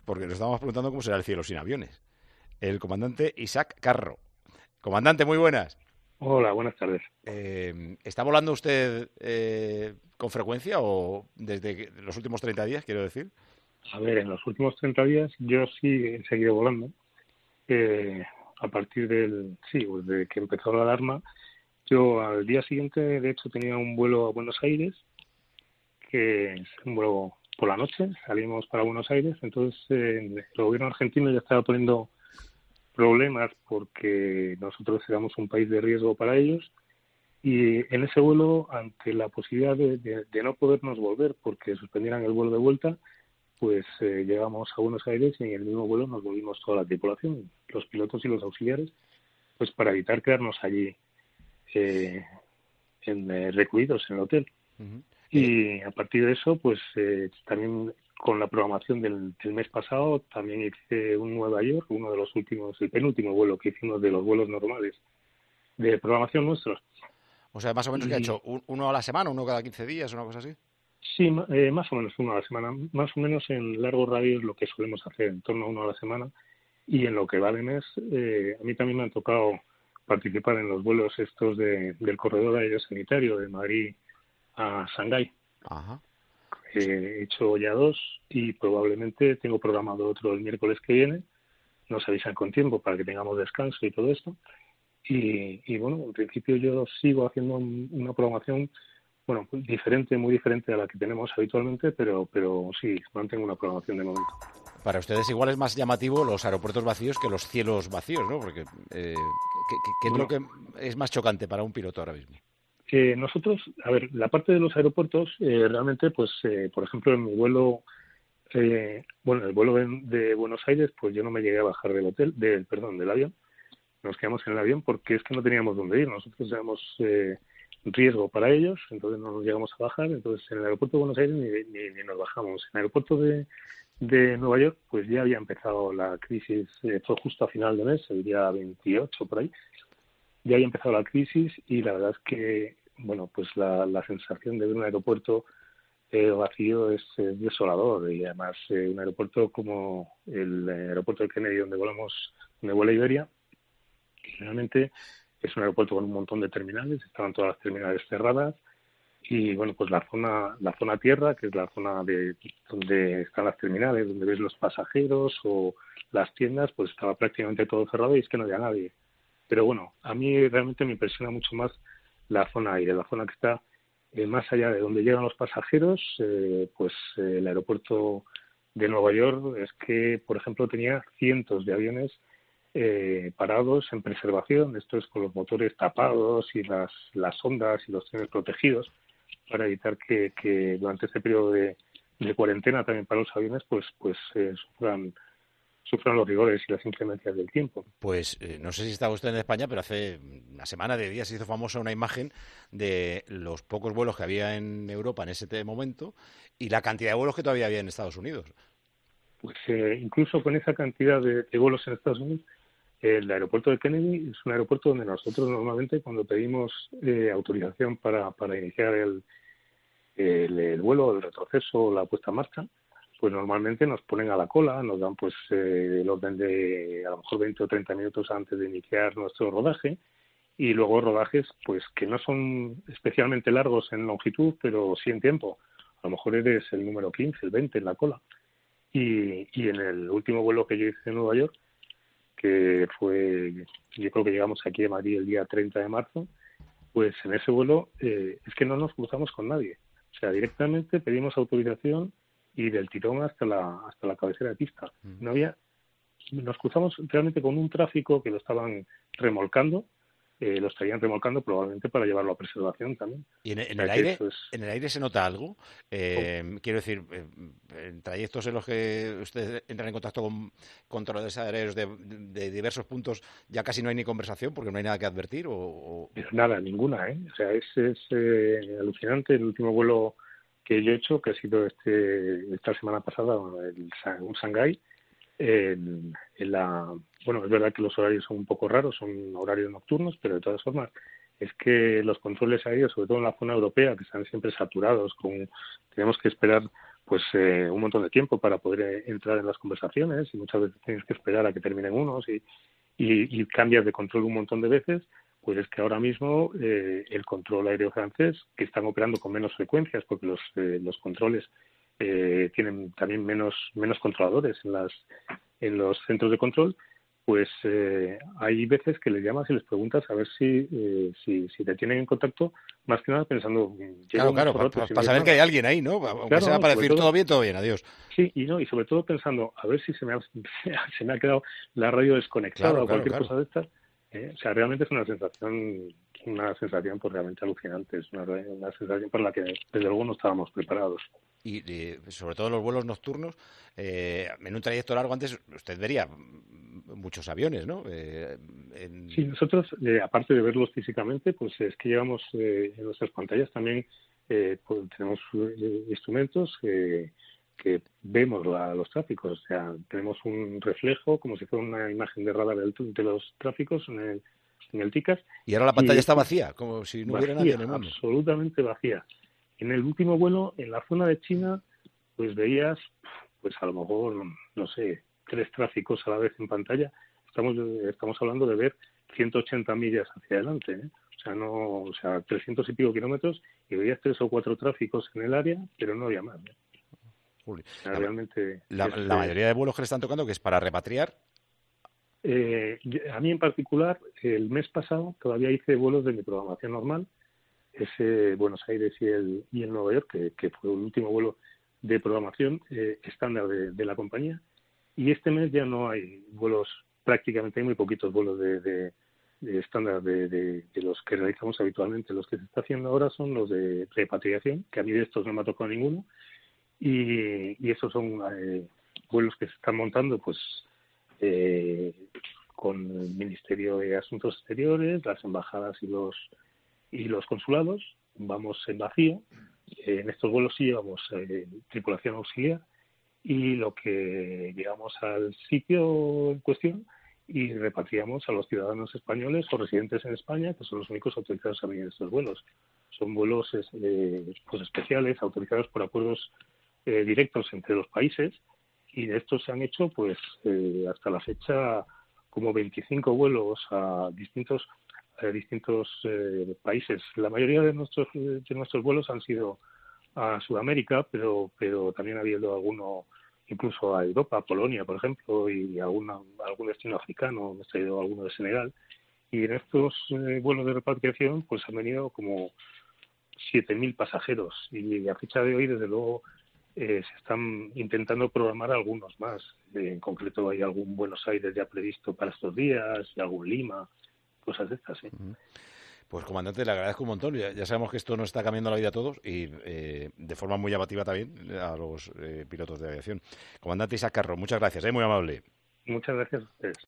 porque nos estábamos preguntando cómo será el cielo sin aviones. El comandante Isaac Carro. Comandante, muy buenas. Hola, buenas tardes. ¿Está volando usted con frecuencia o desde los últimos 30 días, quiero decir? A ver, en los últimos 30 días yo sí he seguido volando. A partir pues de que empezó la alarma, yo al día siguiente, de hecho, tenía un vuelo a Buenos Aires, que es un vuelo por la noche, salimos para Buenos Aires, entonces el gobierno argentino ya estaba poniendo problemas porque nosotros éramos un país de riesgo para ellos. Y en ese vuelo, ante la posibilidad de no podernos volver porque suspendieran el vuelo de vuelta, pues llegamos a Buenos Aires y en el mismo vuelo nos volvimos toda la tripulación, los pilotos y los auxiliares, pues para evitar quedarnos allí eh, recluidos en el hotel. Uh-huh. Y a partir de eso, pues también con la programación del mes pasado, también hice un Nueva York, uno de los últimos, el penúltimo vuelo que hicimos de los vuelos normales de programación nuestros. O sea, más o menos que ha Y hecho uno a la semana, uno cada 15 días, una cosa así. sí, más o menos uno a la semana, más o menos en largo radio es lo que solemos hacer, en torno a uno a la semana. Y en lo que va de mes, a mí también me ha tocado participar en los vuelos estos del corredor aéreo sanitario de Madrid a Shanghái. Ajá. He hecho ya dos y probablemente tengo programado otro el miércoles que viene. Nos avisan con tiempo para que tengamos descanso y todo esto. Y bueno, en principio yo sigo haciendo una programación, bueno, diferente, muy diferente a la que tenemos habitualmente, pero sí, mantengo una programación de momento. Para ustedes igual es más llamativo los aeropuertos vacíos que los cielos vacíos, ¿no? Porque ¿qué es lo Bueno, que es más chocante para un piloto ahora mismo? nosotros, a ver, la parte de los aeropuertos, realmente, pues, por ejemplo, en mi vuelo, el vuelo de Buenos Aires, pues yo no me llegué a bajar del avión. Nos quedamos en el avión porque es que no teníamos dónde ir. Nosotros éramos riesgo para ellos, entonces no nos llegamos a bajar. Entonces en el aeropuerto de Buenos Aires ni nos bajamos. En el aeropuerto de Nueva York, pues ya había empezado la crisis, fue justo a final de mes, el día 28 por ahí. Ya había empezado la crisis y la verdad es que, bueno, pues la sensación de ver un aeropuerto vacío es desolador. Y además un aeropuerto como el aeropuerto de Kennedy, donde vuela Iberia, realmente es un aeropuerto con un montón de terminales, estaban todas las terminales cerradas y bueno, pues la zona tierra, que es la zona de donde están las terminales, donde ves los pasajeros o las tiendas, pues estaba prácticamente todo cerrado y es que no había nadie. Pero bueno, a mí realmente me impresiona mucho más la zona aire, la zona que está más allá de donde llegan los pasajeros, el aeropuerto de Nueva York es que, por ejemplo, tenía cientos de aviones parados en preservación, esto es con los motores tapados y las ondas y los trenes protegidos para evitar que durante este periodo de cuarentena también para los aviones sufran los rigores y las inclemencias del tiempo. Pues no sé si estaba usted en España, pero hace una semana de días se hizo famosa una imagen de los pocos vuelos que había en Europa en ese momento y la cantidad de vuelos que todavía había en Estados Unidos. Pues incluso con esa cantidad de vuelos en Estados Unidos, el aeropuerto de Kennedy es un aeropuerto donde nosotros normalmente cuando pedimos autorización para iniciar el vuelo, el retroceso o la puesta en marcha, pues normalmente nos ponen a la cola, nos dan pues el orden de a lo mejor 20 o 30 minutos antes de iniciar nuestro rodaje y luego rodajes pues que no son especialmente largos en longitud, pero sí en tiempo. A lo mejor eres el número 15, el 20 en la cola. Y en el último vuelo que yo hice en Nueva York, que fue, yo creo que llegamos aquí a Madrid el día 30 de marzo, pues en ese vuelo es que no nos cruzamos con nadie. O sea, directamente pedimos autorización y del tirón hasta la cabecera de pista. No había, nos cruzamos realmente con un tráfico que lo estaban remolcando, lo estarían remolcando probablemente para llevarlo a preservación también. ¿Y O sea que eso es... en el aire se nota algo? Quiero decir, en trayectos en los que usted entra en contacto con controladores aéreos de diversos puntos, ya casi no hay ni conversación porque no hay nada que advertir. Nada, ninguna, ¿eh? O sea, es alucinante. El último vuelo que yo he hecho, que ha sido esta semana pasada, un Shanghái, bueno, es verdad que los horarios son un poco raros, son horarios nocturnos, pero de todas formas es que los controles aéreos, sobre todo en la zona europea, que están siempre saturados, tenemos que esperar pues un montón de tiempo para poder entrar en las conversaciones, y muchas veces tienes que esperar a que terminen unos y cambias de control un montón de veces. Pues es que ahora mismo el control aéreo francés, que están operando con menos frecuencias, porque los controles tienen también menos controladores en los centros de control, pues hay veces que les llamas y les preguntas a ver si te tienen en contacto, más que nada pensando, llevo Claro, mucho rato sin para oír saber que nada. hay alguien ahí, ¿no? Aunque Claro, sea no, para sobre decir todo, todo bien, adiós. sí, y sobre todo pensando, a ver si se me ha, se me ha quedado la radio desconectada Claro, o claro, cualquier claro. cosa de estas. O sea, realmente es una sensación pues realmente alucinante, es una sensación para la que desde luego no estábamos preparados. Y sobre todo los vuelos nocturnos, en un trayecto largo antes usted vería muchos aviones, ¿no? Sí, nosotros, aparte de verlos físicamente, pues es que llevamos en nuestras pantallas también, pues tenemos instrumentos que vemos los tráficos. O sea, tenemos un reflejo como si fuera una imagen de radar de los tráficos en el TICAS, Y ahora la pantalla y está vacía, como si no hubiera nadie vacía, en el mundo. absolutamente vacía. En el último vuelo, en la zona de China, pues veías, pues a lo mejor, no sé, 3 tráficos a la vez en pantalla. Estamos hablando de ver 180 millas hacia adelante, ¿eh? O sea, 300 y pico kilómetros, y veías 3 o 4 tráficos en el área, pero no había más, ¿eh? Uy, O sea, realmente la mayoría de vuelos que le están tocando, que es para repatriar. a mí en particular, el mes pasado todavía hice vuelos de mi programación normal, ese Buenos Aires y el Nueva York, que fue el último vuelo de programación estándar de la compañía. Y este mes ya no hay vuelos, prácticamente hay muy poquitos vuelos de estándar de los que realizamos habitualmente. Los que se está haciendo ahora son los de repatriación, que a mí de estos no me ha tocado ninguno, y esos son vuelos que se están montando pues con el Ministerio de Asuntos Exteriores, las embajadas y los consulados. Vamos en vacío. En estos vuelos sí llevamos tripulación auxiliar, y lo que llegamos al sitio en cuestión y repatriamos a los ciudadanos españoles o residentes en España, que son los únicos autorizados a venir en estos vuelos. Son vuelos pues especiales, autorizados por acuerdos directos entre los países, y de estos se han hecho pues hasta la fecha como 25 vuelos a distintos países. La mayoría de nuestros vuelos han sido a Sudamérica, pero también ha habido alguno incluso a Europa, a Polonia, por ejemplo, y algún destino africano. Hemos traído alguno de Senegal. Y en estos vuelos de repatriación pues han venido como 7.000 pasajeros, y a fecha de hoy, desde luego, se están intentando programar algunos más. En concreto hay algún Buenos Aires ya previsto para estos días, y algún Lima, cosas de estas, ¿sí? Pues, comandante, le agradezco un montón. Ya sabemos que esto nos está cambiando la vida a todos y de forma muy llamativa también a los pilotos de aviación. Comandante Isaac Carro, muchas gracias, muy amable. Muchas gracias a ustedes.